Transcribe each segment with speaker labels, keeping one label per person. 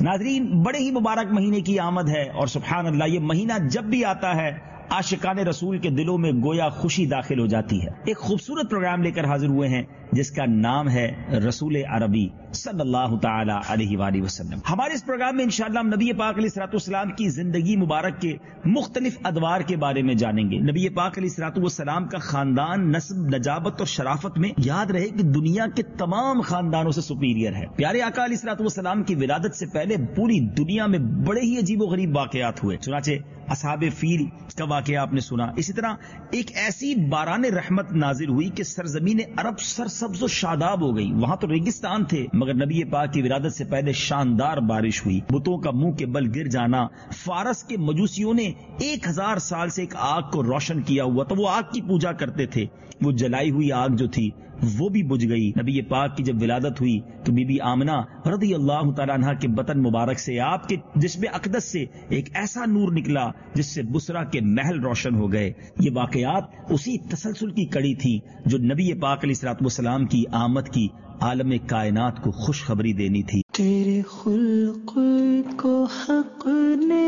Speaker 1: ناظرین، بڑے ہی مبارک مہینے کی آمد ہے اور سبحان اللہ یہ مہینہ جب بھی آتا ہے عاشقان رسول کے دلوں میں گویا خوشی داخل ہو جاتی ہے۔ ایک خوبصورت پروگرام لے کر حاضر ہوئے ہیں جس کا نام ہے رسول عربی صلی اللہ تعالی علیہ وآلہ وسلم۔ ہمارے اس پروگرام میں انشاءاللہ ہم نبی پاک علیہ الصلوۃ والسلام کی زندگی مبارک کے مختلف ادوار کے بارے میں جانیں گے۔ نبی پاک علیہ الصلوۃ والسلام کا خاندان نسب، نجابت اور شرافت میں یاد رہے کہ دنیا کے تمام خاندانوں سے سپیریئر ہے۔ پیارے آقا علیہ الصلوۃ والسلام کی ولادت سے پہلے پوری دنیا میں بڑے ہی عجیب و غریب واقعات ہوئے۔ چنانچہ اصحاب فیل کا واقعہ آپ نے سنا، اسی طرح ایک ایسی باران رحمت نازل ہوئی کہ سرزمین عرب سرسبز و شاداب ہو گئی۔ وہاں تو ریگستان تھے مگر نبی پاک کی ولادت سے پہلے شاندار بارش ہوئی۔ بتوں کا منہ کے بل گر جانا، فارس کے مجوسیوں نے 1000 سال سے ایک آگ کو روشن کیا ہوا تو وہ آگ کی پوجا کرتے تھے، وہ جلائی ہوئی آگ جو تھی وہ بھی بجھ گئی۔ نبی پاک کی جب ولادت ہوئی تو بی بی آمنہ رضی اللہ تعالیٰ عنہ کے بطن مبارک سے، آپ کے جسم اقدس سے ایک ایسا نور نکلا جس سے بسرا کے محل روشن ہو گئے۔ یہ واقعات اسی تسلسل کی کڑی تھی جو نبی پاک علیہ الصلوۃ والسلام کی آمد کی عالم کائنات کو خوشخبری دینی تھی۔
Speaker 2: تیرے خلق کو حق نے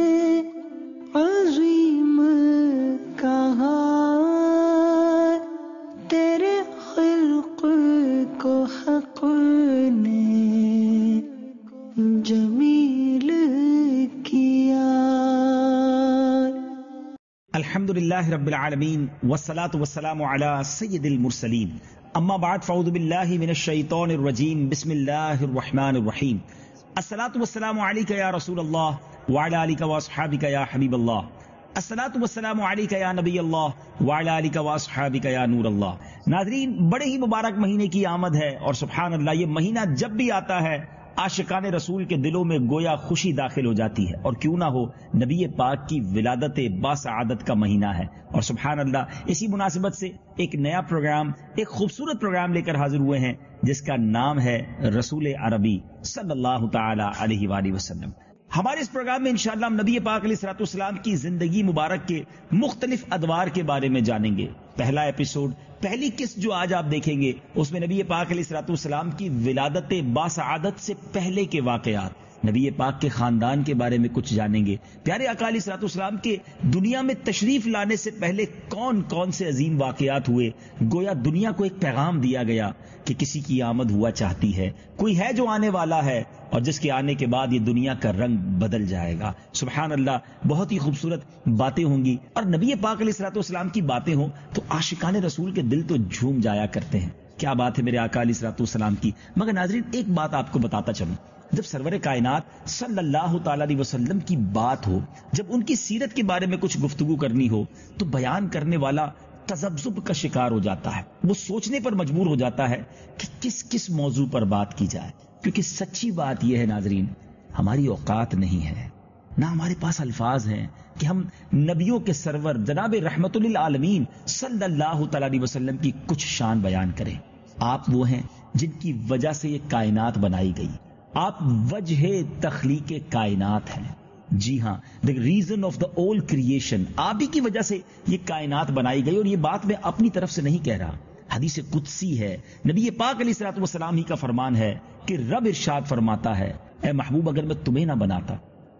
Speaker 2: عظیم کہا، تیرے خلق کو حق نے جمیل کیا۔
Speaker 1: الحمدللہ رب العالمین والصلاة والسلام علی سید المرسلین، اما بعد فاعوذ باللہ من الشیطان الرجیم، بسم اللہ الرحمن الرحیم۔ الصلاة والسلام علیک یا رسول اللہ وعلی آلک واصحابک یا حبیب اللہ، الصلاة والسلام علیک یا نبی اللہ وعلی آلک واصحابک یا نور اللہ۔ ناظرین، بڑے ہی مبارک مہینے کی آمد ہے اور سبحان اللہ یہ مہینہ جب بھی آتا ہے عاشقان رسول کے دلوں میں گویا خوشی داخل ہو جاتی ہے، اور کیوں نہ ہو نبی پاک کی ولادت باسعادت کا مہینہ ہے۔ اور سبحان اللہ اسی مناسبت سے ایک نیا پروگرام، ایک خوبصورت پروگرام لے کر حاضر ہوئے ہیں جس کا نام ہے رسول عربی صلی اللہ تعالی علیہ وآلہ وسلم۔ ہمارے اس پروگرام میں انشاءاللہ ہم نبی پاک علیہ الصلوۃ والسلام کی زندگی مبارک کے مختلف ادوار کے بارے میں جانیں گے۔ پہلا ایپیسوڈ، پہلی قسط جو آج آپ دیکھیں گے اس میں نبی پاک علیہ الصلوۃ والسلام کی ولادت باسعادت سے پہلے کے واقعات، نبی پاک کے خاندان کے بارے میں کچھ جانیں گے۔ پیارے آقا علیہ الصلوۃ والسلام کے دنیا میں تشریف لانے سے پہلے کون کون سے عظیم واقعات ہوئے، گویا دنیا کو ایک پیغام دیا گیا کہ کسی کی آمد ہوا چاہتی ہے، کوئی ہے جو آنے والا ہے اور جس کے آنے کے بعد یہ دنیا کا رنگ بدل جائے گا۔ سبحان اللہ، بہت ہی خوبصورت باتیں ہوں گی، اور نبی پاک علیہ الصلوۃ والسلام کی باتیں ہوں تو عاشقان رسول کے دل تو جھوم جایا کرتے ہیں۔ کیا بات ہے میرے آقا علیہ الصلوۃ والسلام کی۔ مگر ناظرین ایک بات آپ کو بتاتا چلوں، جب سرور کائنات صلی اللہ تعالی علیہ وسلم کی بات ہو، جب ان کی سیرت کے بارے میں کچھ گفتگو کرنی ہو تو بیان کرنے والا تذبذب کا شکار ہو جاتا ہے، وہ سوچنے پر مجبور ہو جاتا ہے کہ کس موضوع پر بات کی جائے، کیونکہ سچی بات یہ ہے ناظرین، ہماری اوقات نہیں ہے، نہ ہمارے پاس الفاظ ہیں کہ ہم نبیوں کے سرور جناب رحمت للعالمین صلی اللہ تعالی علیہ وسلم کی کچھ شان بیان کریں۔ آپ وہ ہیں جن کی وجہ سے یہ کائنات بنائی گئی، آپ وجہ تخلیق کائنات ہیں۔ جی ہاں، the reason of the all creation، آپ ہی کی وجہ سے یہ کائنات بنائی گئی، اور یہ بات میں اپنی طرف سے نہیں کہہ رہا، حدیث قدسی ہے، نبی پاک علیہ الصلوۃ والسلام ہی کا فرمان ہے کہ رب ارشاد فرماتا ہے، اے محبوب اگر میں تمہیں نہ بناتا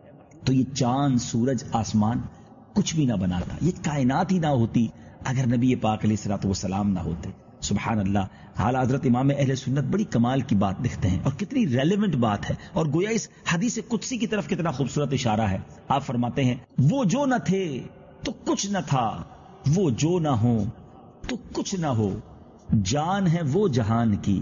Speaker 1: تو یہ چاند، سورج، آسمان کچھ بھی نہ بناتا، یہ کائنات ہی نہ ہوتی اگر نبی پاک علیہ الصلوۃ والسلام نہ ہوتے۔ سبحان اللہ، اعلیٰ حضرت امام اہل سنت بڑی کمال کی بات لکھتے ہیں، اور کتنی ریلیونٹ بات ہے، اور گویا اس حدیث قدسی کی طرف کتنا خوبصورت اشارہ ہے۔ آپ فرماتے ہیں، وہ جو نہ تھے تو کچھ نہ تھا، وہ جو نہ ہو تو کچھ نہ ہو، جان ہے وہ جہان کی،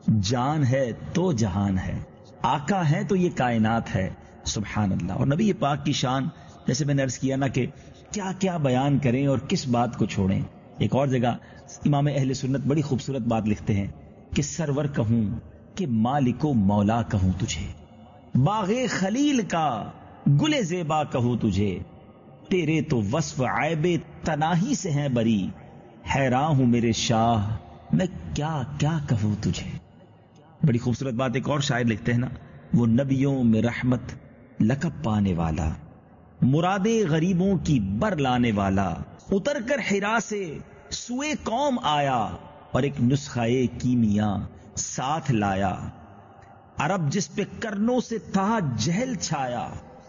Speaker 1: جان ہے تو جہان ہے، آقا ہے تو یہ کائنات ہے۔ سبحان اللہ۔ اور نبی پاک کی شان، جیسے میں نے عرض کیا نا کہ کیا کیا بیان کریں اور کس بات کو چھوڑیں۔ ایک اور جگہ امام اہل سنت بڑی خوبصورت بات لکھتے ہیں کہ سرور کہوں کہ مالک و مولا کہوں تجھے، باغ خلیل کا گل زیبا کہوں تجھے، تیرے تو وصف عیب تناہی سے ہیں بری، حیران ہوں میرے شاہ میں کیا کیا کہوں تجھے۔ بڑی خوبصورت بات ایک اور شاعر لکھتے ہیں نا، وہ نبیوں میں رحمت لقب پانے والا، مراد غریبوں کی بر لانے والا، اتر کر حرا سے سوئے قوم آیا، اور ایک نسخہ کیمیا ساتھ لایا، عرب جس پہ کرنوں سے تھا جہل چھایا،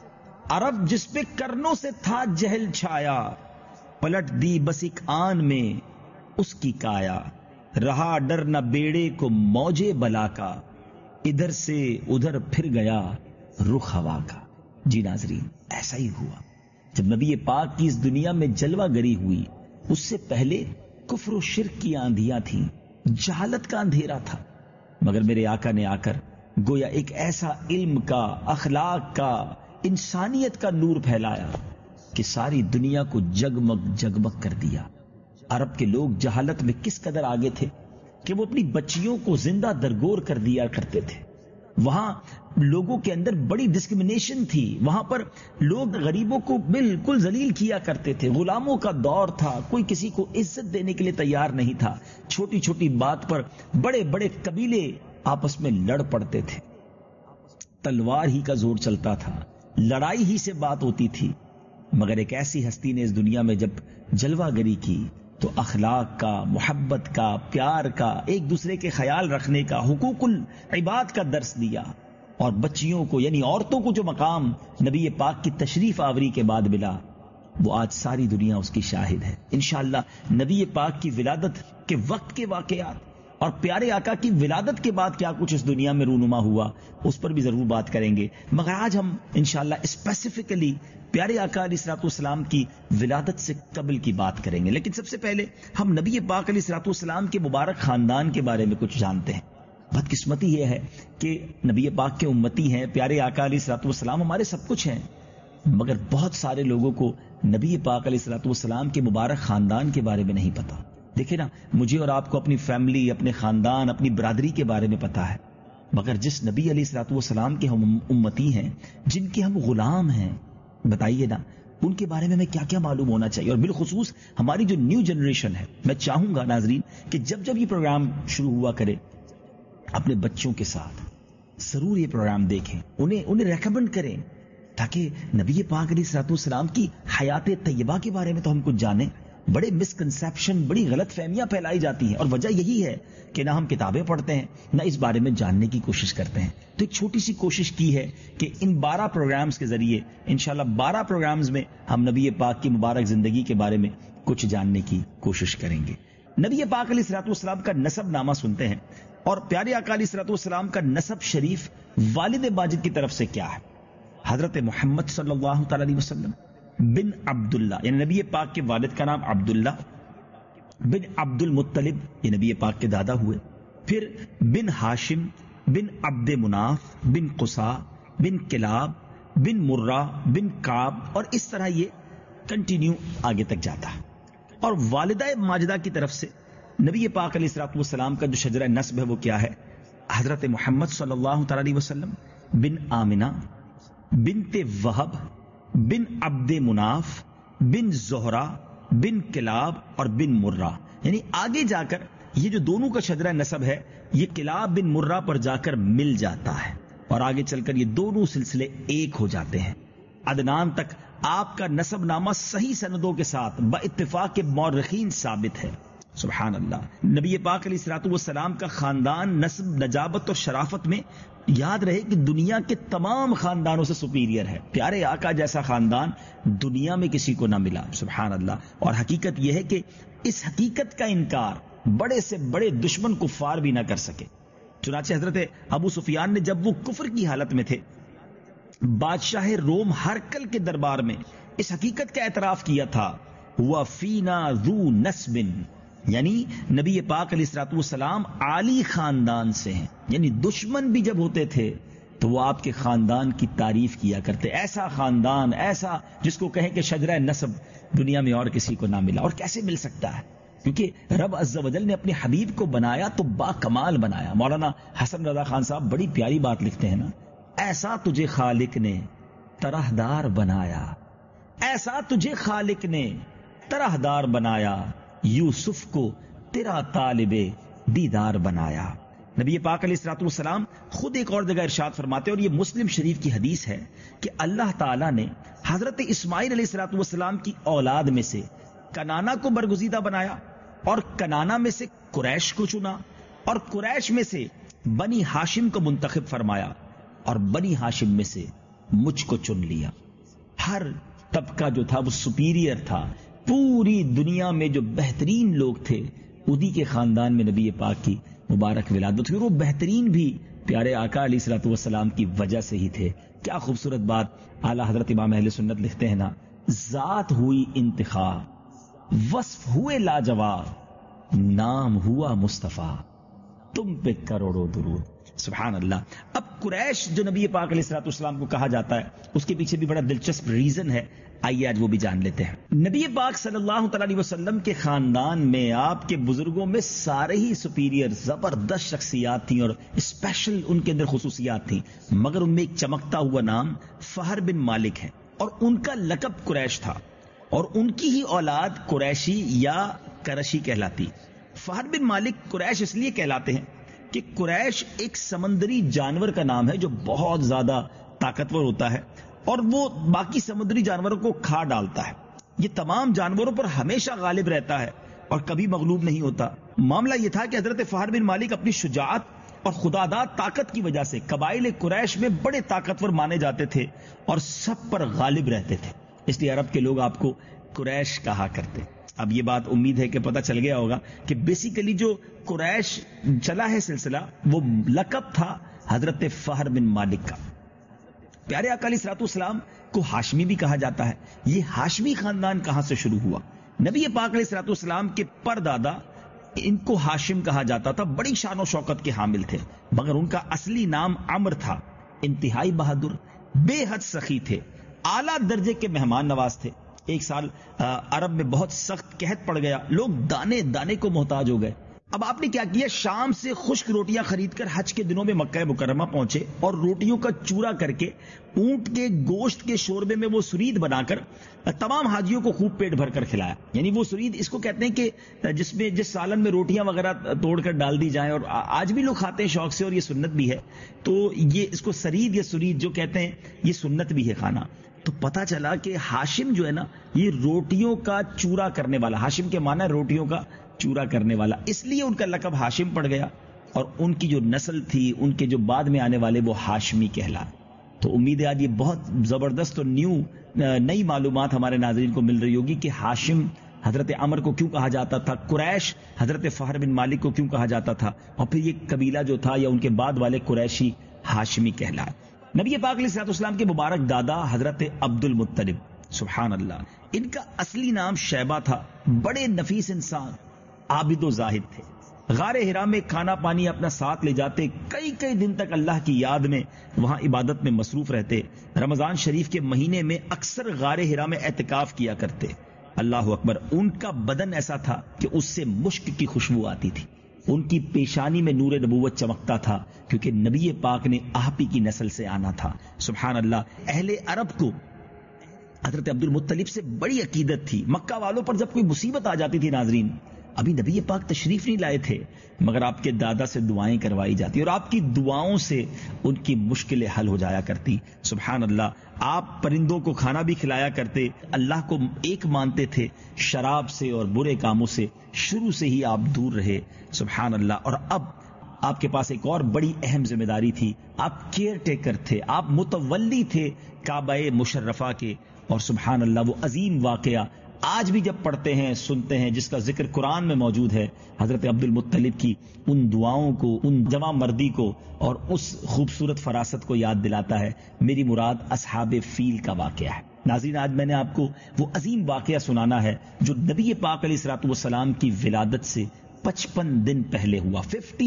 Speaker 1: عرب جس پہ کرنوں سے تھا جہل چھایا، پلٹ دی بس ایک آن میں اس کی کایا، رہا ڈر نہ بیڑے کو موجے بلا کا، ادھر سے ادھر پھر گیا رخ ہوا کا۔ جی ناظرین، ایسا ہی ہوا جب نبی پاک کی اس دنیا میں جلوہ گری ہوئی۔ اس سے پہلے کفر و شرک کی آندھیاں تھیں، جہالت کا اندھیرا تھا، مگر میرے آقا نے آ کر گویا ایک ایسا علم کا، اخلاق کا، انسانیت کا نور پھیلایا کہ ساری دنیا کو جگمگ جگمگ کر دیا۔ عرب کے لوگ جہالت میں کس قدر آگے تھے کہ وہ اپنی بچیوں کو زندہ درگور کر دیا کرتے تھے۔ وہاں لوگوں کے اندر بڑی ڈسکرمنیشن تھی، وہاں پر لوگ غریبوں کو بالکل ذلیل کیا کرتے تھے، غلاموں کا دور تھا، کوئی کسی کو عزت دینے کے لیے تیار نہیں تھا، چھوٹی چھوٹی بات پر بڑے بڑے قبیلے آپس میں لڑ پڑتے تھے، تلوار ہی کا زور چلتا تھا، لڑائی ہی سے بات ہوتی تھی۔ مگر ایک ایسی ہستی نے اس دنیا میں جب جلوہ گری کی تو اخلاق کا، محبت کا، پیار کا، ایک دوسرے کے خیال رکھنے کا، حقوق العباد کا درس دیا، اور بچیوں کو یعنی عورتوں کو جو مقام نبی پاک کی تشریف آوری کے بعد ملا، وہ آج ساری دنیا اس کی شاہد ہے۔ انشاءاللہ نبی پاک کی ولادت کے وقت کے واقعات اور پیارے آقا کی ولادت کے بعد کیا کچھ اس دنیا میں رونما ہوا، اس پر بھی ضرور بات کریں گے، مگر آج ہم انشاءاللہ اسپیسیفکلی پیارے آقا علیہ الصلوۃ والسلام کی ولادت سے قبل کی بات کریں گے۔ لیکن سب سے پہلے ہم نبی پاک علیہ الصلوۃ والسلام کے مبارک خاندان کے بارے میں کچھ جانتے ہیں۔ بدقسمتی یہ ہے کہ نبی پاک کے امتی ہیں، پیارے آقا علیہ الصلوۃ والسلام ہمارے سب کچھ ہیں، مگر بہت سارے لوگوں کو نبی پاک علیہ الصلوۃ والسلام کے مبارک خاندان کے بارے میں نہیں پتا۔ دیکھیں نا، مجھے اور آپ کو اپنی فیملی، اپنے خاندان، اپنی برادری کے بارے میں پتا ہے، مگر جس نبی علیہ الصلوۃ والسلام کے ہم امتی ہیں، جن کے ہم غلام ہیں، بتائیے نا ان کے بارے میں ہمیں کیا کیا معلوم ہونا چاہیے۔ اور بالخصوص ہماری جو نیو جنریشن ہے، میں چاہوں گا ناظرین کہ جب جب یہ پروگرام شروع ہوا کرے، اپنے بچوں کے ساتھ ضرور یہ پروگرام دیکھیں، انہیں ریکمینڈ کریں، تاکہ نبی پاک علیہ الصلوۃ والسلام کی حیات طیبہ کے بارے میں تو ہم کچھ جانیں۔ بڑے مسکنسیپشن، بڑی غلط فہمیاں پھیلائی جاتی ہیں، اور وجہ یہی ہے کہ نہ ہم کتابیں پڑھتے ہیں، نہ اس بارے میں جاننے کی کوشش کرتے ہیں۔ تو ایک چھوٹی سی کوشش کی ہے کہ ان 12 پروگرامز کے ذریعے انشاءاللہ 12 پروگرامز میں ہم نبی پاک کی مبارک زندگی کے بارے میں کچھ جاننے کی کوشش کریں گے۔ نبی پاک علیہ الصلوۃ والسلام کا نسب نامہ سنتے ہیں، اور پیارے آقا علیہ الصلوۃ والسلام کا نسب شریف والد ماجد کی طرف سے کیا ہے؟ حضرت محمد صلی اللہ تعالی علیہ وسلم بن عبداللہ، یعنی نبی پاک کے والد کا نام عبداللہ بن عبد المطلب، یہ نبی پاک کے دادا ہوئے، پھر بن ہاشم بن عبد مناف بن قصا بن کلاب بن مرہ بن کعب، اور اس طرح یہ کنٹینیو آگے تک جاتا ہے۔ اور والدہ ماجدہ کی طرف سے نبی پاک علیہ الصلوۃ والسلام کا جو شجرہ نسب ہے وہ کیا ہے؟ حضرت محمد صلی اللہ تعالی علیہ وسلم بن آمنہ بنت وہب بن عبد مناف بن زہرہ بن کلاب اور بن مرہ، یعنی آگے جا کر یہ جو دونوں کا شجرہ نسب ہے یہ کلاب بن مرہ پر جا کر مل جاتا ہے، اور آگے چل کر یہ دونوں سلسلے ایک ہو جاتے ہیں۔ عدنان تک آپ کا نسب نامہ صحیح سندوں کے ساتھ باتفاق مورخین ثابت ہے۔ سبحان اللہ۔ نبی پاک علیہ الصلوۃ والسلام کا خاندان نسب، نجابت اور شرافت میں یاد رہے کہ دنیا کے تمام خاندانوں سے سپیریئر ہے۔ پیارے آقا جیسا خاندان دنیا میں کسی کو نہ ملا، سبحان اللہ۔ اور حقیقت یہ ہے کہ اس حقیقت کا انکار بڑے سے بڑے دشمن کفار بھی نہ کر سکے۔ چنانچہ حضرت ابو سفیان نے جب وہ کفر کی حالت میں تھے، بادشاہ روم ہرقل کے دربار میں اس حقیقت کا اعتراف کیا تھا، وَفِينَا ذُو نَسْبٍ، یعنی نبی پاک علیہ الصلوۃ والسلام عالی خاندان سے ہیں، یعنی دشمن بھی جب ہوتے تھے تو وہ آپ کے خاندان کی تعریف کیا کرتے، ایسا خاندان، ایسا جس کو کہیں کہ شجرہ نسب دنیا میں اور کسی کو نہ ملا۔ اور کیسے مل سکتا ہے؟ کیونکہ رب عز و جل نے اپنے حبیب کو بنایا تو با کمال بنایا۔ مولانا حسن رضا خان صاحب بڑی پیاری بات لکھتے ہیں نا، ایسا تجھے خالق نے طرح دار بنایا، ایسا تجھے خالق نے طرح دار بنایا، یوسف کو تیرا طالب دیدار بنایا۔ نبی پاک علیہ الصلوۃ والسلام خود ایک اور جگہ ارشاد فرماتے ہیں، اور یہ مسلم شریف کی حدیث ہے، کہ اللہ تعالیٰ نے حضرت اسماعیل علیہ الصلوۃ والسلام کی اولاد میں سے کنانا کو برگزیدہ بنایا، اور کنانا میں سے قریش کو چنا، اور قریش میں سے بنی ہاشم کو منتخب فرمایا اور بنی ہاشم میں سے مجھ کو چن لیا۔ ہر طبقہ جو تھا وہ سپیریئر تھا، پوری دنیا میں جو بہترین لوگ تھے انہی کے خاندان میں نبی پاک کی مبارک ولادت ہوئی، اور وہ بہترین بھی پیارے آقا علیہ الصلوۃ والسلام کی وجہ سے ہی تھے۔ کیا خوبصورت بات اعلیٰ حضرت امام اہل سنت لکھتے ہیں نا، ذات ہوئی انتخاب، وصف ہوئے لاجواب، نام ہوا مصطفیٰ، تم پہ کروڑوں درود۔ سبحان اللہ۔ اب قریش جو نبی پاک علیہ الصلوۃ والسلام کو کہا جاتا ہے، اس کے پیچھے بھی بڑا دلچسپ ریزن ہے، آئیے آج وہ بھی جان لیتے ہیں۔ نبی پاک صلی اللہ تعالی علیہ وسلم کے خاندان میں آپ کے بزرگوں میں سارے ہی سپیریئر زبردست شخصیات تھیں اور اسپیشل ان کے اندر خصوصیات تھیں، مگر ان میں ایک چمکتا ہوا نام فہر بن مالک ہے، اور ان کا لقب قریش تھا، اور ان کی ہی اولاد قریشی یا قرشی کہلاتی۔ فہر بن مالک قریش اس لیے کہلاتے ہیں کہ قریش ایک سمندری جانور کا نام ہے جو بہت زیادہ طاقتور ہوتا ہے، اور وہ باقی سمندری جانوروں کو کھا ڈالتا ہے۔ یہ تمام جانوروں پر ہمیشہ غالب رہتا ہے اور کبھی مغلوب نہیں ہوتا۔ معاملہ یہ تھا کہ حضرت فہر بن مالک اپنی شجاعت اور خداداد طاقت کی وجہ سے قبائل قریش میں بڑے طاقتور مانے جاتے تھے اور سب پر غالب رہتے تھے، اس لیے عرب کے لوگ آپ کو قریش کہا کرتے۔ اب یہ بات امید ہے کہ پتہ چل گیا ہوگا کہ بیسیکلی جو قریش چلا ہے سلسلہ، وہ لقب تھا حضرت فہر بن مالک کا۔ پیارے آقا علیہ الصلوۃ والسلام کو ہاشمی بھی کہا جاتا ہے۔ یہ ہاشمی خاندان کہاں سے شروع ہوا؟ نبی پاک علیہ الصلوۃ والسلام کے پردادا، ان کو ہاشم کہا جاتا تھا، بڑی شان و شوکت کے حامل تھے، مگر ان کا اصلی نام عمر تھا۔ انتہائی بہادر، بے حد سخی تھے، اعلیٰ درجے کے مہمان نواز تھے۔ ایک سال عرب میں بہت سخت قحط پڑ گیا، لوگ دانے دانے کو محتاج ہو گئے۔ اب آپ نے کیا کیا؟ شام سے خشک روٹیاں خرید کر حج کے دنوں میں مکہ مکرمہ پہنچے اور روٹیوں کا چورا کر کے اونٹ کے گوشت کے شوربے میں وہ سرید بنا کر تمام حاجیوں کو خوب پیٹ بھر کر کھلایا۔ یعنی وہ سرید اس کو کہتے ہیں کہ جس سالن میں روٹیاں وغیرہ توڑ کر ڈال دی جائیں، اور آج بھی لوگ کھاتے ہیں شوق سے، اور یہ سنت بھی ہے۔ تو یہ اس کو سرید یا سرید جو کہتے ہیں، یہ سنت بھی ہے کھانا۔ تو پتہ چلا کہ ہاشم جو ہے نا، یہ روٹیوں کا چورا کرنے والا، ہاشم کے معنی روٹیوں کا چورا کرنے والا، اس لیے ان کا لقب ہاشم پڑ گیا، اور ان کی جو نسل تھی، ان کے جو بعد میں آنے والے، وہ ہاشمی کہلائے۔ تو امید ہے آج یہ بہت زبردست اور نئی معلومات ہمارے ناظرین کو مل رہی ہوگی کہ ہاشم حضرت عمر کو کیوں کہا جاتا تھا، قریش حضرت فہر بن مالک کو کیوں کہا جاتا تھا، اور پھر یہ قبیلہ جو تھا یا ان کے بعد والے قریشی ہاشمی کہلائے۔ نبی پاک علیہ الصلوۃ والسلام کے مبارک دادا حضرت عبد المطلب، سبحان اللہ، ان کا اصلی نام شیبہ تھا۔ بڑے نفیس انسان، عابد و زاہد تھے۔ غار ہرا میں کھانا پانی اپنا ساتھ لے جاتے، کئی کئی دن تک اللہ کی یاد میں وہاں عبادت میں مصروف رہتے۔ رمضان شریف کے مہینے میں اکثر غار ہرا میں اعتکاف کیا کرتے۔ اللہ اکبر، ان کا بدن ایسا تھا کہ اس سے مشک کی خوشبو آتی تھی، ان کی پیشانی میں نور نبوت چمکتا تھا، کیونکہ نبی پاک نے آپ ہی کی نسل سے آنا تھا۔ سبحان اللہ۔ اہل عرب کو حضرت عبد المطلب سے بڑی عقیدت تھی۔ مکہ والوں پر جب کوئی مصیبت آ جاتی تھی، ناظرین، ابھی نبی پاک تشریف نہیں لائے تھے، مگر آپ کے دادا سے دعائیں کروائی جاتی، اور آپ کی دعاؤں سے ان کی مشکلیں حل ہو جایا کرتی۔ سبحان اللہ۔ آپ پرندوں کو کھانا بھی کھلایا کرتے، اللہ کو ایک مانتے تھے، شراب سے اور برے کاموں سے شروع سے ہی آپ دور رہے۔ سبحان اللہ۔ اور اب آپ کے پاس ایک اور بڑی اہم ذمہ داری تھی، آپ کیئر ٹیکر تھے، آپ متولی تھے کعبہ مشرفہ کے۔ اور سبحان اللہ، وہ عظیم واقعہ آج بھی جب پڑھتے ہیں، سنتے ہیں، جس کا ذکر قرآن میں موجود ہے، حضرت عبد المطلب کی ان دعاؤں کو، ان جوان مردی کو اور اس خوبصورت فراست کو یاد دلاتا ہے۔ میری مراد اصحاب فیل کا واقعہ ہے۔ ناظرین، آج میں نے آپ کو وہ عظیم واقعہ سنانا ہے جو نبی پاک علیہ الصلوۃ والسلام کی ولادت سے 55 دن پہلے ہوا۔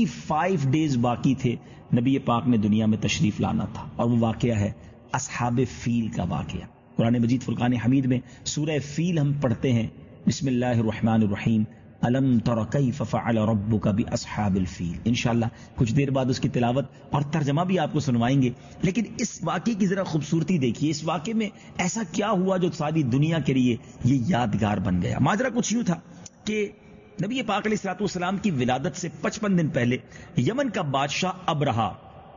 Speaker 1: 55 ڈیز باقی تھے نبی پاک نے دنیا میں تشریف لانا تھا، اور وہ واقعہ ہے اصحاب فیل کا واقعہ۔ قرآن مجید فرقان حمید میں سورہ فیل ہم پڑھتے ہیں، بسم اللہ الرحمن الرحیم، الم تر کیف فعل ربک باصحاب الفیل۔ انشاءاللہ کچھ دیر بعد اس کی تلاوت اور ترجمہ بھی آپ کو سنوائیں گے، لیکن اس واقعے کی ذرا خوبصورتی دیکھیے۔ اس واقعے میں ایسا کیا ہوا جو ساری دنیا کے لیے یہ یادگار بن گیا؟ ماجرا کچھ یوں تھا کہ نبی پاک علیہ الصلوۃ والسلام کی ولادت سے 55 دن پہلے یمن کا بادشاہ ابرہا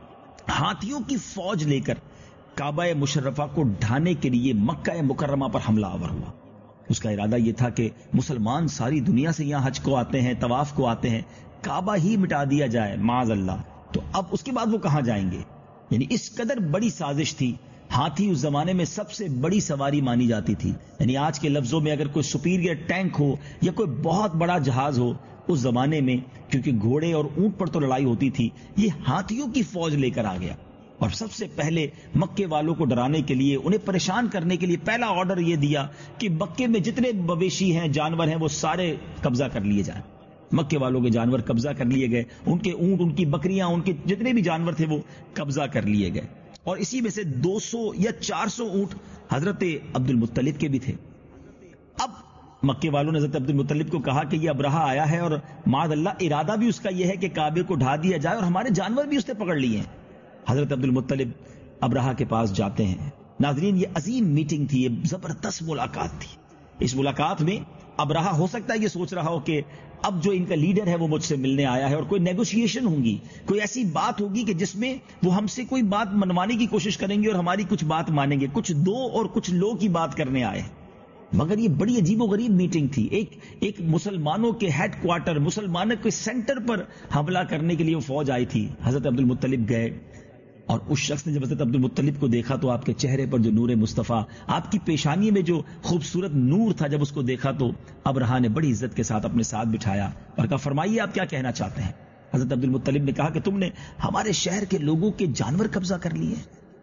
Speaker 1: ہاتھیوں کی فوج لے کر کعبہ مشرفہ کو ڈھانے کے لیے مکہ مکرمہ پر حملہ آور ہوا۔ اس کا ارادہ یہ تھا کہ مسلمان ساری دنیا سے یہاں حج کو آتے ہیں، طواف کو آتے ہیں، کعبہ ہی مٹا دیا جائے، معاذ اللہ۔ تو اب اس کے بعد وہ کہاں جائیں گے؟ یعنی اس قدر بڑی سازش تھی. ہاتھی اس زمانے میں سب سے بڑی سواری مانی جاتی تھی. یعنی آج کے لفظوں میں اگر کوئی سپیریئر ٹینک ہو یا کوئی بہت بڑا جہاز ہو، اس زمانے میں کیونکہ گھوڑے اور اونٹ پر تو لڑائی ہوتی تھی، یہ ہاتھیوں کی فوج لے کر آ گیا. اور سب سے پہلے مکے والوں کو ڈرانے کے لیے، انہیں پریشان کرنے کے لیے پہلا آرڈر یہ دیا کہ مکے میں جتنے مویشی ہیں، جانور ہیں، وہ سارے قبضہ کر لیے جائیں. مکے والوں کے جانور قبضہ کر لیے گئے، ان کے اونٹ، ان کی بکریاں، ان کے جتنے بھی جانور تھے وہ قبضہ کر لیے گئے. اور اسی میں سے 200 یا 400 اونٹ حضرت عبد المطلب کے بھی تھے. اب مکے والوں نے حضرت عبد المطلب کو کہا کہ یہ ابرہہ آیا ہے اور معاذ اللہ ارادہ بھی اس کا یہ ہے کہ کعبے کو ڈھا دیا جائے، اور ہمارے جانور بھی اس نے پکڑ لیے ہیں. حضرت عبد المطلب ابرہہ کے پاس جاتے ہیں. ناظرین، یہ عظیم میٹنگ تھی، یہ زبردست ملاقات تھی. اس ملاقات میں ابرہہ ہو سکتا ہے یہ سوچ رہا ہو کہ اب جو ان کا لیڈر ہے وہ مجھ سے ملنے آیا ہے اور کوئی نیگوشیشن ہوں گی، کوئی ایسی بات ہوگی کہ جس میں وہ ہم سے کوئی بات منوانے کی کوشش کریں گے اور ہماری کچھ بات مانیں گے. کچھ دو اور کچھ لو کی بات کرنے آئے. مگر یہ بڑی عجیب و غریب میٹنگ تھی. ایک مسلمانوں کے ہیڈ کوارٹر، مسلمانوں کے سینٹر پر حملہ کرنے کے لیے وہ فوج آئی تھی. حضرت عبد المطلب گئے اور اس شخص نے جب حضرت عبد المطلب کو دیکھا تو آپ کے چہرے پر جو نور مصطفیٰ، آپ کی پیشانی میں جو خوبصورت نور تھا، جب اس کو دیکھا تو ابرہہ نے بڑی عزت کے ساتھ اپنے ساتھ بٹھایا اور کہا فرمائیے آپ کیا کہنا چاہتے ہیں. حضرت عبد المطلب نے کہا کہ تم نے ہمارے شہر کے لوگوں کے جانور قبضہ کر لیے.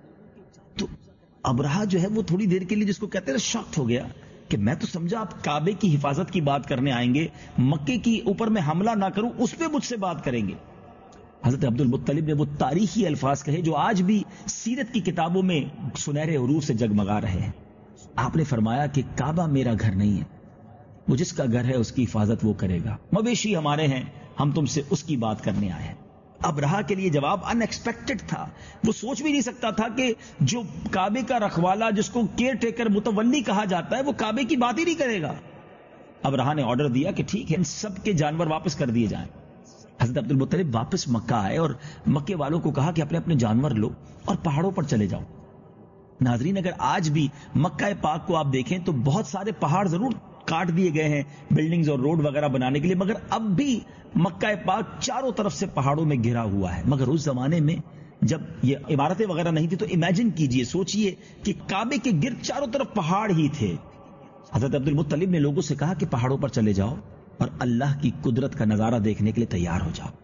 Speaker 1: تو ابرہہ جو ہے وہ تھوڑی دیر کے لیے جس کو کہتے ہیں شاکڈ ہو گیا کہ میں تو سمجھا آپ کعبے کی حفاظت کی بات کرنے آئیں گے، مکے کی اوپر میں حملہ نہ کروں اس پہ مجھ سے بات کریں گے. حضرت عبد المطلب نے وہ تاریخی الفاظ کہے جو آج بھی سیرت کی کتابوں میں سنہرے حروف سے جگمگا رہے ہیں. آپ نے فرمایا کہ کعبہ میرا گھر نہیں ہے، وہ جس کا گھر ہے اس کی حفاظت وہ کرے گا. مویشی ہمارے ہیں، ہم تم سے اس کی بات کرنے آئے ہیں. ابرہہ کے لیے جواب ان ایکسپیکٹڈ تھا. وہ سوچ بھی نہیں سکتا تھا کہ جو کعبے کا رکھوالا، جس کو کیئر ٹیکر، متولی کہا جاتا ہے، وہ کعبے کی بات ہی نہیں کرے گا. ابرہہ نے آرڈر دیا کہ ٹھیک ہے، ان سب کے جانور واپس کر دیے جائیں. حضرت عبد المطلب واپس مکہ آئے اور مکے والوں کو کہا کہ اپنے اپنے جانور لو اور پہاڑوں پر چلے جاؤ. ناظرین، اگر آج بھی مکہ پاک کو آپ دیکھیں تو بہت سارے پہاڑ ضرور کاٹ دیے گئے ہیں بلڈنگز اور روڈ وغیرہ بنانے کے لیے، مگر اب بھی مکہ پاک چاروں طرف سے پہاڑوں میں گھرا ہوا ہے. مگر اس زمانے میں جب یہ عمارتیں وغیرہ نہیں تھی تو امیجن کیجئے، سوچئے کہ کعبے کے گرد چاروں طرف پہاڑ ہی تھے. حضرت عبد المطلب نے لوگوں سے کہا کہ پہاڑوں پر چلے جاؤ اور اللہ کی قدرت کا نظارہ دیکھنے کے لیے تیار ہو جاؤ.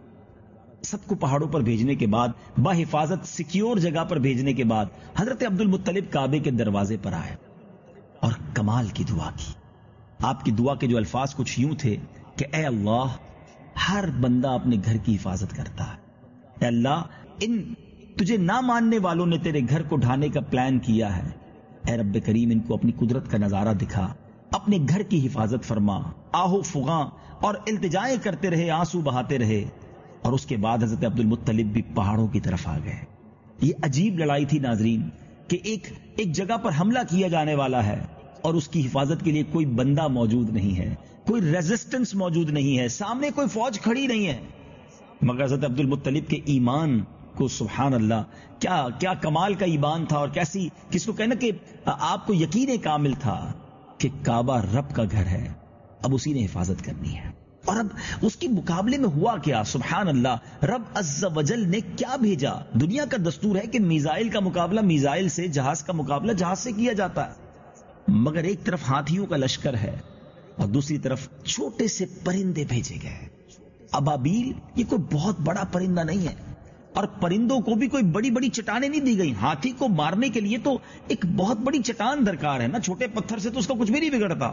Speaker 1: سب کو پہاڑوں پر بھیجنے کے بعد، بحفاظت سیکیور جگہ پر بھیجنے کے بعد، حضرت عبد المطلب کعبے کے دروازے پر آئے اور کمال کی دعا کی. آپ کی دعا کے جو الفاظ کچھ یوں تھے کہ اے اللہ، ہر بندہ اپنے گھر کی حفاظت کرتا ہے. اے اللہ، ان تجھے نہ ماننے والوں نے تیرے گھر کو ڈھانے کا پلان کیا ہے. اے رب کریم، ان کو اپنی قدرت کا نظارہ دکھا، اپنے گھر کی حفاظت فرما. آہو فغاں اور التجائیں کرتے رہے، آنسو بہاتے رہے. اور اس کے بعد حضرت عبد المطلب بھی پہاڑوں کی طرف آ گئے. یہ عجیب لڑائی تھی ناظرین کہ ایک جگہ پر حملہ کیا جانے والا ہے اور اس کی حفاظت کے لیے کوئی بندہ موجود نہیں ہے، کوئی ریزسٹنس موجود نہیں ہے، سامنے کوئی فوج کھڑی نہیں ہے. مگر حضرت عبد المطلب کے ایمان کو، سبحان اللہ، کیا کمال کا ایمان تھا، اور کیسی، کس کو کہنا کہ آپ کو یقین کامل تھا کہ کعبہ رب کا گھر ہے، اب اسی نے حفاظت کرنی ہے. اور اب اس کے مقابلے میں ہوا کیا؟ سبحان اللہ، رب عز و جل نے کیا بھیجا؟ دنیا کا دستور ہے کہ میزائل کا مقابلہ میزائل سے، جہاز کا مقابلہ جہاز سے کیا جاتا ہے. مگر ایک طرف ہاتھیوں کا لشکر ہے اور دوسری طرف چھوٹے سے پرندے بھیجے گئے. ابابیل یہ کوئی بہت بڑا پرندہ نہیں ہے، اور پرندوں کو بھی کوئی بڑی بڑی چٹانیں نہیں دی گئی. ہاتھی کو مارنے کے لیے تو ایک بہت بڑی چٹان درکار ہے نا، چھوٹے پتھر سے تو اس کا کچھ بھی نہیں بگڑتا.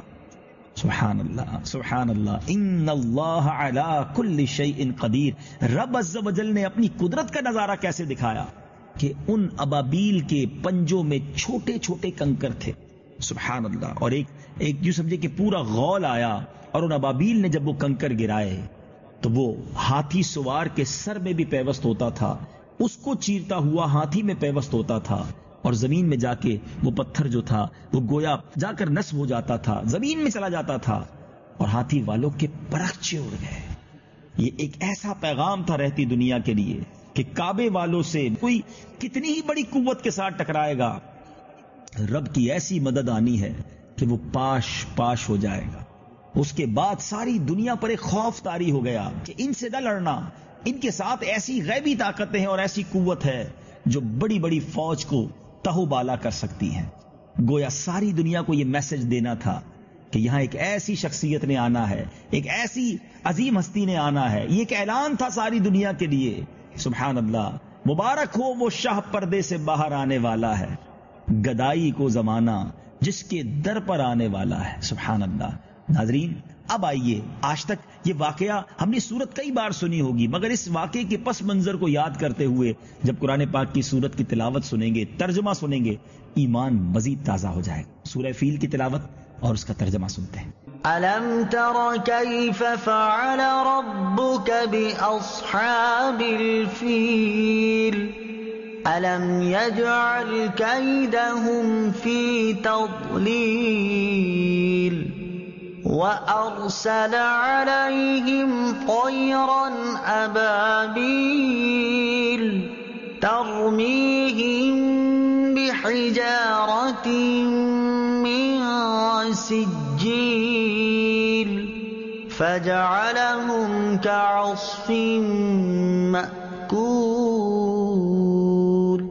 Speaker 1: سبحان اللہ، سبحان اللہ، ان اللہ علی کل شیء قدیر. رب عز و جل نے اپنی قدرت کا نظارہ کیسے دکھایا کہ ان ابابیل کے پنجوں میں چھوٹے چھوٹے کنکر تھے. سبحان اللہ. اور ایک جو سمجھے کہ پورا غول آیا، اور ان ابابیل نے جب وہ کنکر گرائے تو وہ ہاتھی سوار کے سر میں بھی پیوست ہوتا تھا، اس کو چیرتا ہوا ہاتھی میں پیوست ہوتا تھا، اور زمین میں جا کے وہ پتھر جو تھا وہ گویا جا کر نصب ہو جاتا تھا، زمین میں چلا جاتا تھا، اور ہاتھی والوں کے پرخچے اڑ گئے. یہ ایک ایسا پیغام تھا رہتی دنیا کے لیے کہ کعبے والوں سے کوئی کتنی ہی بڑی قوت کے ساتھ ٹکرائے گا، رب کی ایسی مدد آنی ہے کہ وہ پاش پاش ہو جائے گا. اس کے بعد ساری دنیا پر ایک خوف طاری ہو گیا کہ ان سے نہ لڑنا، ان کے ساتھ ایسی غیبی طاقتیں ہیں اور ایسی قوت ہے جو بڑی بڑی فوج کو تہو بالا کر سکتی ہیں. گویا ساری دنیا کو یہ میسج دینا تھا کہ یہاں ایک ایسی شخصیت نے آنا ہے, ایک ایسی عظیم ہستی نے آنا ہے. یہ ایک اعلان تھا ساری دنیا کے لیے. سبحان اللہ, مبارک ہو وہ شاہ پردے سے باہر آنے والا ہے, گدائی کو زمانہ جس کے در پر آنے والا ہے. سبحان اللہ. ناظرین, اب آئیے, آج تک یہ واقعہ ہم نے سورت کئی بار سنی ہوگی, مگر اس واقعے کے پس منظر کو یاد کرتے ہوئے جب قرآن پاک کی سورت کی تلاوت سنیں گے, ترجمہ سنیں گے, ایمان مزید تازہ ہو جائے گا. سورہ فیل کی تلاوت اور اس کا ترجمہ سنتے ہیں.
Speaker 2: أَلَمْ تَرَ كَيْفَ فَعَلَ رَبُّكَ بِأَصْحَابِ الْفِيلِ أَلَمْ يَجْعَلْ كَيْدَهُمْ فِي تَضْلِيلٍ وَأَرْسَلَ عَلَيْهِمْ طَيْرًا أَبَابِيلَ تَرْمِيهِمْ بِحِجَارَةٍ مِّن سِجِّيلٍ فَجَعَلَهُمْ كَعَصْفٍ مَّأْكُولٍ.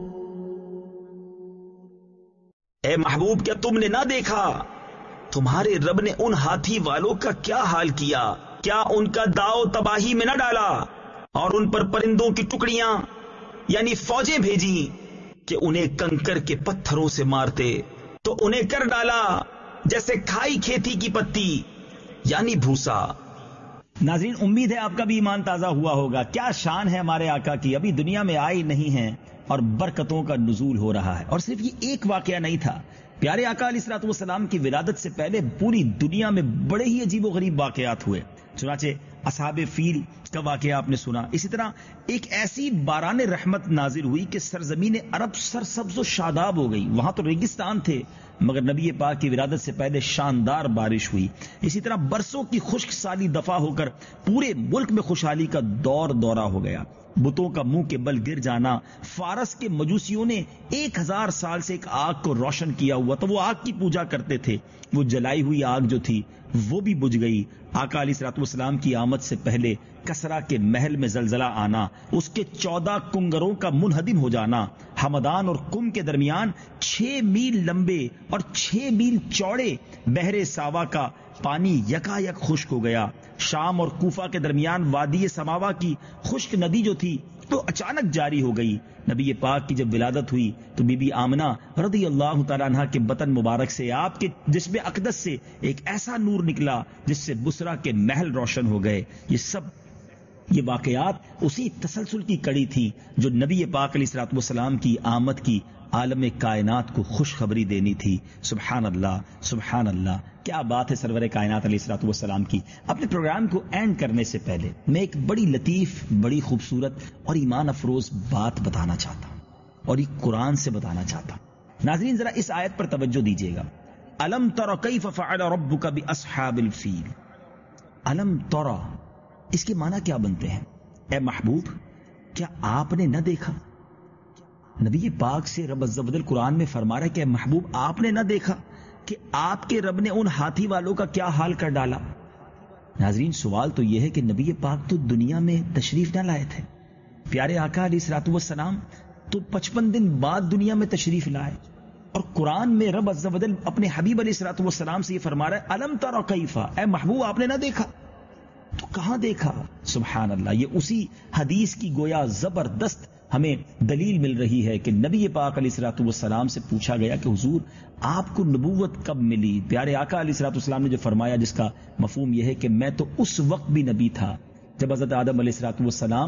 Speaker 1: اے محبوب, کیا تم نے نہ دیکھا تمہارے رب نے ان ہاتھی والوں کا کیا حال کیا؟ کیا ان کا داؤ تباہی میں نہ ڈالا اور ان پر پرندوں کی ٹکڑیاں یعنی فوجیں بھیجی کہ انہیں کنکر کے پتھروں سے مارتے تو انہیں کر ڈالا جیسے کھائی کھیتی کی پتی یعنی بھوسا. ناظرین, امید ہے آپ کا بھی ایمان تازہ ہوا ہوگا. کیا شان ہے ہمارے آقا کی, ابھی دنیا میں آئے نہیں ہیں اور برکتوں کا نزول ہو رہا ہے. اور صرف یہ ایک واقعہ نہیں تھا, پیارے آقا علیہ الصلوۃ والسلام کی ولادت سے پہلے پوری دنیا میں بڑے ہی عجیب و غریب واقعات ہوئے. چنانچہ اصحاب فیل کا واقعہ آپ نے سنا. اسی طرح ایک ایسی باران رحمت نازل ہوئی کہ سرزمین عرب سرسبز و شاداب ہو گئی. وہاں تو ریگستان تھے مگر نبی پاک کی ولادت سے پہلے شاندار بارش ہوئی. اسی طرح برسوں کی خشک سالی دفع ہو کر پورے ملک میں خوشحالی کا دورہ ہو گیا. بتوں کا منہ کے بل گر جانا, فارس کے مجوسیوں نے 1000 سال سے ایک آگ کو روشن کیا ہوا تو وہ آگ کی پوجا کرتے تھے, وہ جلائی ہوئی آگ جو تھی وہ بھی بجھ گئی. آقا علیہ الصلوۃ والسلام کی آمد سے پہلے کسرا کے محل میں زلزلہ آنا, اس کے 14 کنگروں کا منہدم ہو جانا, ہمدان اور کم کے درمیان 6 میل لمبے اور 6 میل چوڑے بحر ساوا کا پانی یکا یک خشک ہو گیا. شام اور کوفہ کے درمیان وادی سماوا کی خشک ندی جو تھی وہ اچانک جاری ہو گئی. نبی پاک کی جب ولادت ہوئی تو بی بی آمنہ رضی اللہ تعالیٰ عنہ کے بطن مبارک سے, آپ کے جسم اقدس سے ایک ایسا نور نکلا جس سے بصرہ کے محل روشن ہو گئے. یہ واقعات اسی تسلسل کی کڑی تھی جو نبی پاک علیہ الصلوۃ والسلام کی آمد کی عالم کائنات کو خوشخبری دینی تھی. سبحان اللہ, سبحان اللہ, کیا بات ہے سرور کائنات علیہ الصلوۃ والسلام کی. اپنے پروگرام کو اینڈ کرنے سے پہلے میں ایک بڑی لطیف, بڑی خوبصورت اور ایمان افروز بات بتانا چاہتا ہوں اور یہ قرآن سے بتانا چاہتا ہوں. ناظرین, ذرا اس آیت پر توجہ دیجیے گا. الم تر کیف فعل ربک باصحاب الفیل. الم تر, اس کے معنی کیا بنتے ہیں؟ اے محبوب, کیا آپ نے نہ دیکھا؟ نبی پاک سے رب عز و جل قرآن میں فرما رہا ہے کہ اے محبوب آپ نے نہ دیکھا کہ آپ کے رب نے ان ہاتھی والوں کا کیا حال کر ڈالا. ناظرین, سوال تو یہ ہے کہ نبی پاک تو دنیا میں تشریف نہ لائے تھے. پیارے آقا علیہ الصلوۃ والسلام تو 55 دن بعد دنیا میں تشریف لائے, اور قرآن میں رب عز و جل اپنے حبیب علیہ الصلوۃ والسلام سے یہ فرما رہا ہے الم تر کیف, اے محبوب آپ نے نہ دیکھا. تو کہاں دیکھا؟ سبحان اللہ, یہ اسی حدیث کی گویا زبردست ہمیں دلیل مل رہی ہے کہ نبی پاک علیہ الصلوۃ والسلام سے پوچھا گیا کہ حضور آپ کو نبوت کب ملی؟ پیارے آقا علیہ الصلوۃ والسلام نے جو فرمایا, جس کا مفہوم یہ ہے کہ میں تو اس وقت بھی نبی تھا جب حضرت آدم علیہ الصلوۃ والسلام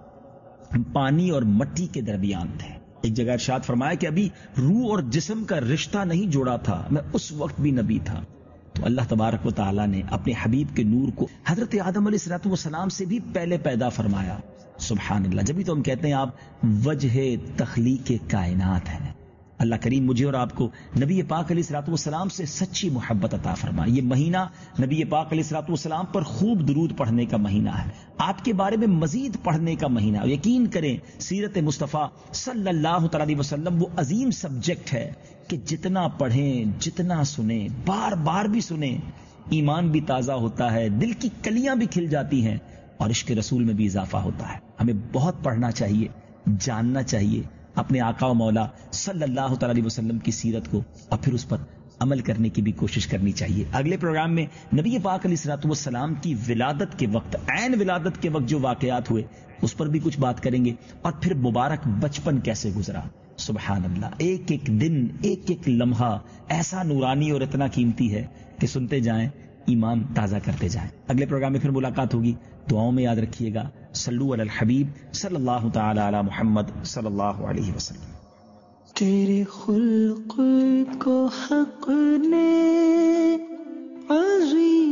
Speaker 1: پانی اور مٹی کے درمیان تھے. ایک جگہ ارشاد فرمایا کہ ابھی روح اور جسم کا رشتہ نہیں جوڑا تھا, میں اس وقت بھی نبی تھا. تو اللہ تبارک و تعالیٰ نے اپنے حبیب کے نور کو حضرت آدم علیہ الصلوۃ والسلام سے بھی پہلے پیدا فرمایا. سبحان اللہ, جبھی تو ہم کہتے ہیں آپ وجہ تخلیق کائنات ہیں. اللہ کریم مجھے اور آپ کو نبی پاک علیہ الصلوۃ والسلام سے سچی محبت عطا فرمائے. یہ مہینہ نبی پاک علیہ الصلوۃ والسلام پر خوب درود پڑھنے کا مہینہ ہے, آپ کے بارے میں مزید پڑھنے کا مہینہ. یقین کریں سیرت مصطفیٰ صلی اللہ تعالی علیہ وسلم وہ عظیم سبجیکٹ ہے کہ جتنا پڑھیں, جتنا سنیں, بار بار بھی سنیں, ایمان بھی تازہ ہوتا ہے, دل کی کلیاں بھی کھل جاتی ہیں. اور عشق رسول میں بھی اضافہ ہوتا ہے. ہمیں بہت پڑھنا چاہیے، جاننا چاہیے اپنے آقا و مولا صلی اللہ تعالی علیہ وسلم کی سیرت کو، اور پھر اس پر عمل کرنے کی بھی کوشش کرنی چاہیے. اگلے پروگرام میں نبی پاک علیہ الصلوۃ والسلام کی ولادت کے وقت، عین ولادت کے وقت جو واقعات ہوئے اس پر بھی کچھ بات کریں گے، اور پھر مبارک بچپن کیسے گزرا. سبحان اللہ، ایک ایک دن، ایک ایک لمحہ ایسا نورانی اور اتنا قیمتی ہے کہ سنتے جائیں، ایمان تازہ کرتے جائیں. اگلے پروگرام میں پھر ملاقات ہوگی. دعاؤں میں یاد رکھیے گا. صلو علی الحبیب صلی اللہ تعالی علی محمد صلی اللہ علیہ وسلم.
Speaker 2: تیرے خلق کو حق نے عظیم